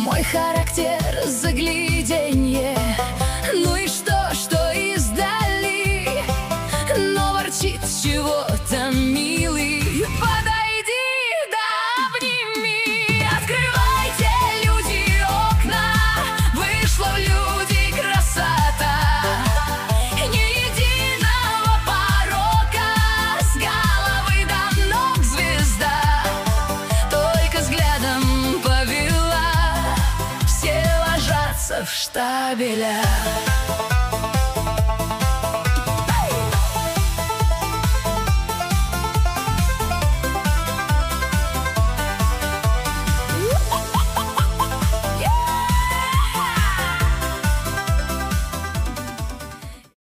Мой характер загляденье. Ну и что издали, но ворчит чего-то милый. Подойди, да обними. Открывайте, люди, окна, вышла в люди красота. Ни единого порока, с головы до ног звезда. Только взглядом повела, все ложатся в штабеля.